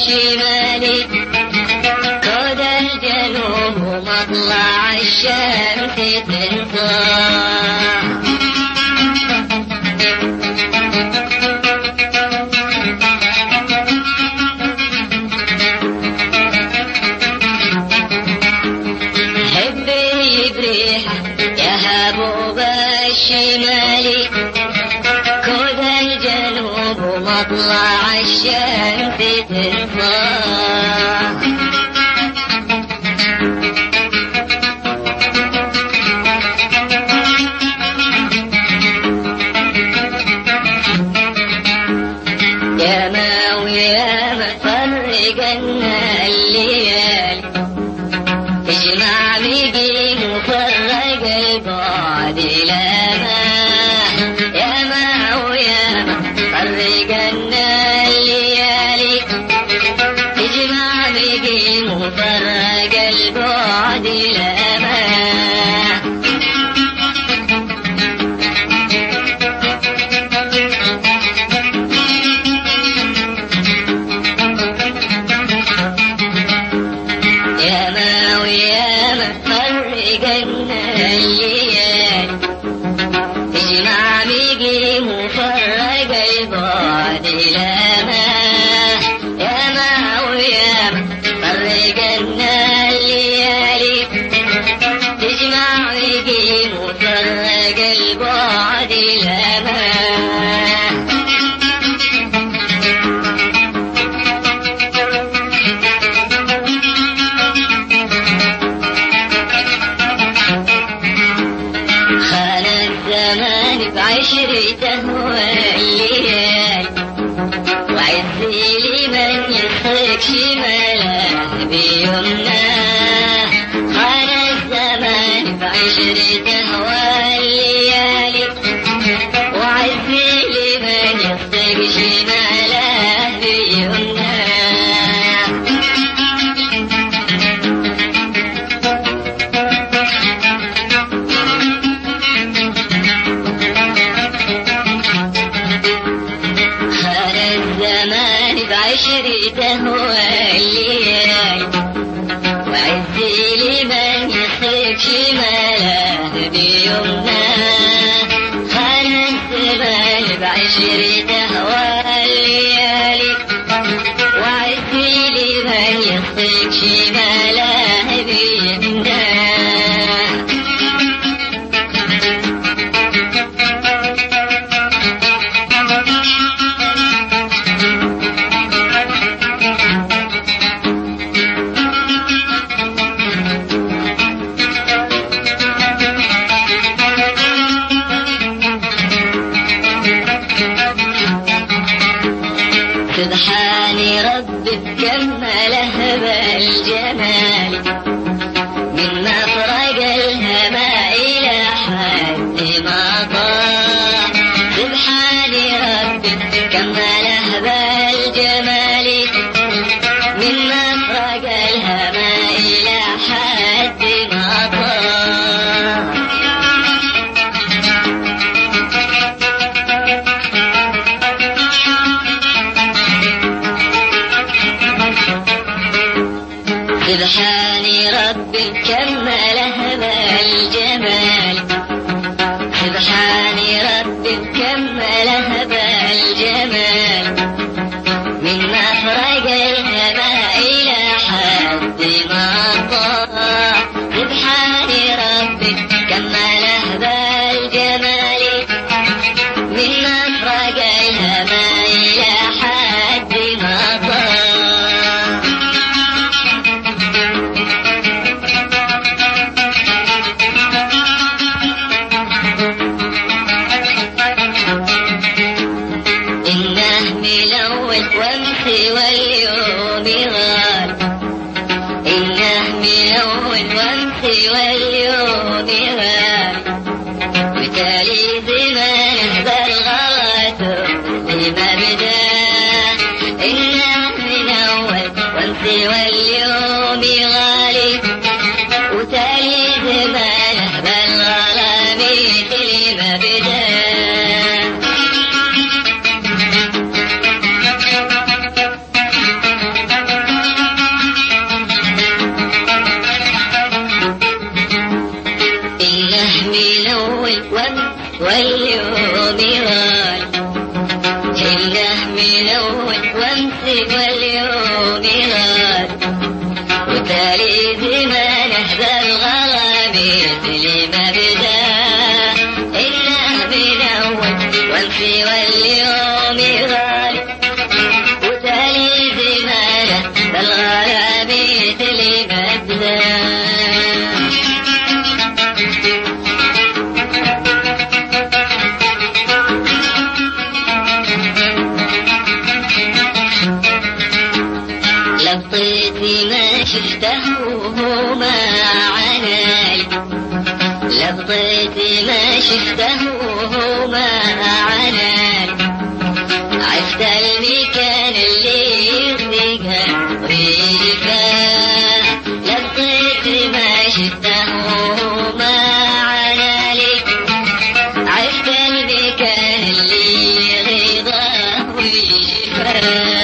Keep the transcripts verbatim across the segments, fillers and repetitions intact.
الشمال كود الجنوب مطلع الشمس تنطلع حبي بريحة يا هبوب الشمال كود الجنوب مطلع الشمس تنطلع يا ما ويا ما فرقنا الليالي اجمع بيدي مفرق البعد لا ما يا ما ويا ما فرقنا الليالي اجمع بيدي مفرق البعد لا ما اجمع بيجي مفرق البعد لا ما يا ما ويا ما فرقنا الليالي اجمع بيجي مفرق البعد لا ما بعشرته والليالي وعزي لمن يصدق شماله بيمناه خان الزمان بعشرته والليالي وعزي لمن يصدق شماله بيمناه بعشرته والليالي وعزي لمن يصدق شماله بيمناه خان الزمان بعشرته والليالي وعزي لمن يصدق شماله بيمناه سبحان ربك كمله بالجمال من مفرق الهماء إلى حد ما طاع سبحان ربك كمله بالجمال من مفرق الهماء إلى حد ما طاع سبحان ربي كمله بالجمال سبحان ربي كمله بالجمال من مفرق الهماء إلى حد ما طاع سبحان ربي كمله بالجمال من مفرق الهماء إلى حد ما طاع إن واليوم غالي إنه منون وامسك واليوم غالي وتالي زمانه بالغلا مثل ما بدا إنه منون وامسك واليوم غالي وتالي زمانه بالغلا مثل ما بدا لبطيتي ما شفته وهو ما عنالي لبطيتي ما شفته وهو ما عنالي عشت المكان اللي يغنيها ويجفاه لبطيتي ما شفته وهو ما عنالي عشت المكان اللي يغيظه ويجفاه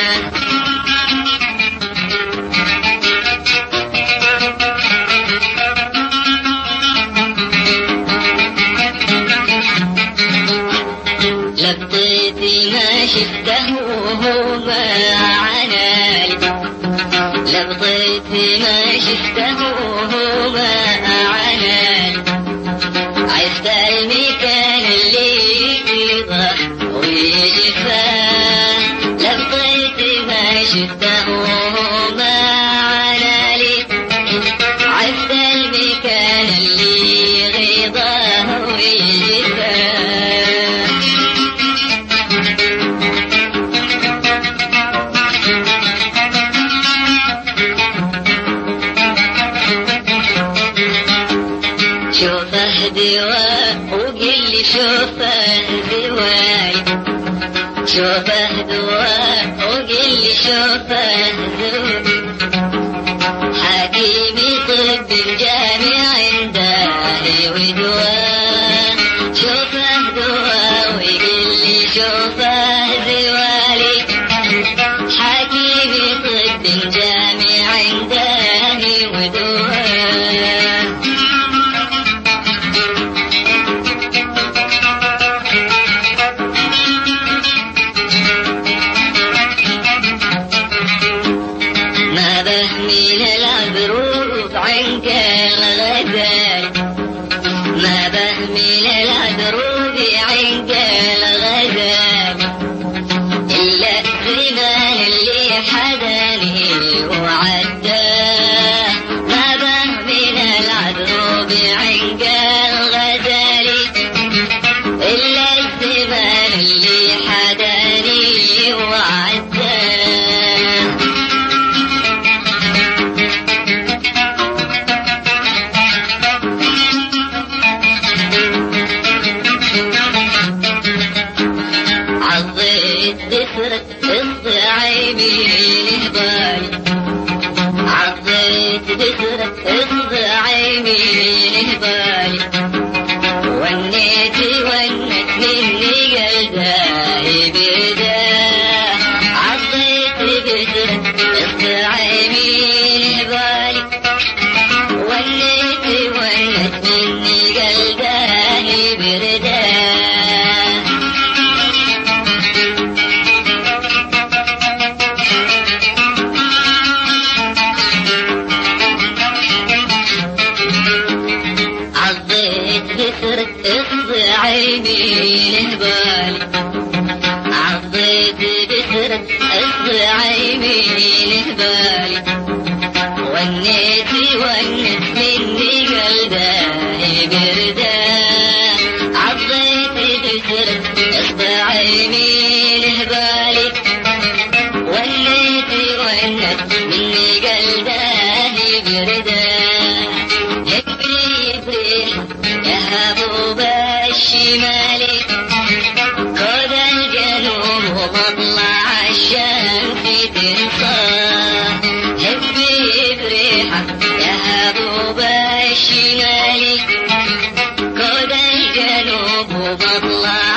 لبطيتي ما شفته وهو ما عنالي لبطيتي ما شفته وهو ما عنالي عشت المكان اللي يقضح ويجفاه لبطيتي ما شفته وهو ما عنالي عشت المكان اللي يغيظه ويجفاه شوفه دواء وقل لي شوفه دواء شوفه دواء وقل لي شوفه دواء حكيمي طب الجامع عنده ودواء شوفه دواء وقل لي شوفه دواء حكيمي طب الجامع عنده ودواء من العذروب عنك الغزال ما به من العذروب عنك الغزال إلا الزمان اللي حداني وعداه ما به من العذروب عنك الغزال إلا الزمان اللي حداني وعداه ذكرك اصدعيني لهبالي عضيت ذكرك اصدعيني لهبالي ونيتي ونت مني قلبي برداه عضيت ذكرك اصدعيني لهبالي ونيتي ونت مني قلبي برداه ذكرك اصدعيني لهبالي عضيت ذكرك اصدعيني لهبالي ونيتي ونت مني قلبي برداه عضيت ذكرك اصدعيني لهبالي ونيتي ونت مني قلبي برداه يا هبوب الشمالي خذ الجنوب ومطلع الشمس تنصاه هبي بريحة يا هبوب الشمالي خذ الجنوب ومطلع